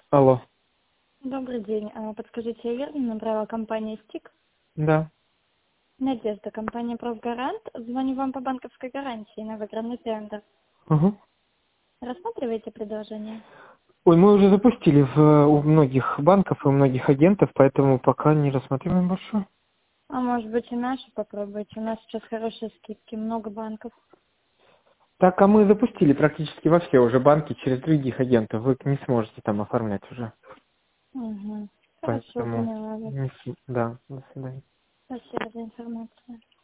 Алло. Добрый день. Подскажите, я верно набрала компания СТИК? Да. Надежда, компания «Профгарант». Звоню вам по банковской гарантии на выигранный тендер. Угу. Рассматриваете предложение? Ой, мы уже запустили у многих банков и у многих агентов, поэтому пока не рассматриваем больше. А может быть и наши попробуйте? У нас сейчас хорошие скидки, много банков. Так, а мы запустили практически во все уже банки через других агентов. Вы не сможете там оформлять уже. Угу. Хорошо, Поэтому, поняла вас. да, до свидания. Спасибо за информацию.